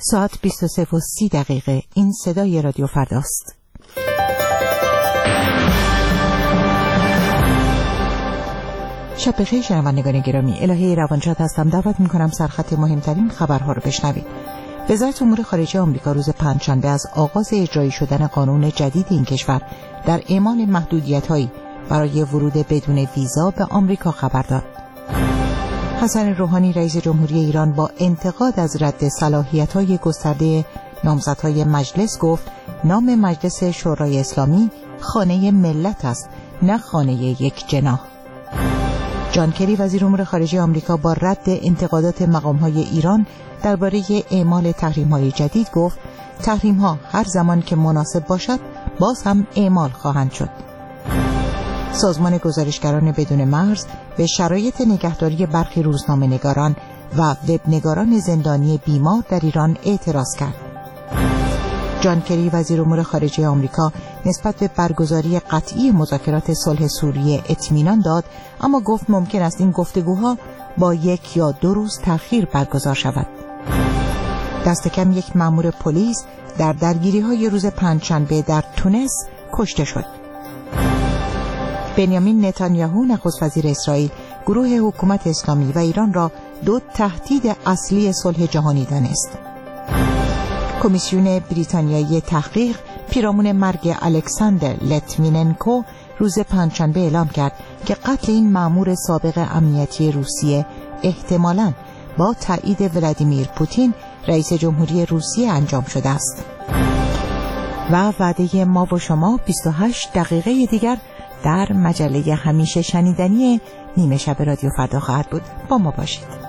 ساعت 23:30 این صدای رادیو فرداست. شب بخیر شنوندگان گرامی، الهه روانشاد هستم. دعوت می‌کنم سرخط مهمترین خبرها رو بشنوید. وزارت امور خارجه آمریکا روز پنجشنبه از آغاز اجرایی شدن قانون جدید این کشور در اعمال محدودیت‌هایی برای ورود بدون ویزا به آمریکا خبر داد. حسن روحانی رئیس جمهوری ایران با انتقاد از رد صلاحیت‌های گسترده نامزدهای مجلس گفت نام مجلس شورای اسلامی خانه ملت است، نه خانه یک جناح. جان کری وزیر امور خارجه آمریکا با رد انتقادات مقام‌های ایران درباره اعمال تحریم‌های جدید گفت تحریم‌ها هر زمان که مناسب باشد باز هم اعمال خواهند شد. سازمان گزارشگران بدون مرز به شرایط نگهداری برخی روزنامه‌نگاران و وبنگاران زندانی بیمار در ایران اعتراض کرد. جان کری وزیر امور خارجه آمریکا نسبت به برگزاری قطعی مذاکرات صلح سوریه اطمینان داد، اما گفت ممکن است این گفتگوها با 1 یا 2 روز تأخیر برگزار شود. دست کم یک مأمور پلیس در درگیری‌های روز پنجشنبه در تونس کشته شد. بنیامین نتانیاهو نخست وزیر اسرائیل گروه حکومت اسلامی و ایران را 2 تهدید اصلی صلح جهانی دانست. کمیسیون بریتانیایی تحقیق پیرامون مرگ الکساندر لیتویننکو روز پنجشنبه اعلام کرد که قتل این مأمور سابق امنیتی روسیه احتمالاً با تایید ولادیمیر پوتین رئیس جمهوری روسیه انجام شده است. و وعده ما و شما 28 دقیقه دیگر در مجله همیشه شنیدنی نیمه شب رادیو فردا خواهد بود. با ما باشید.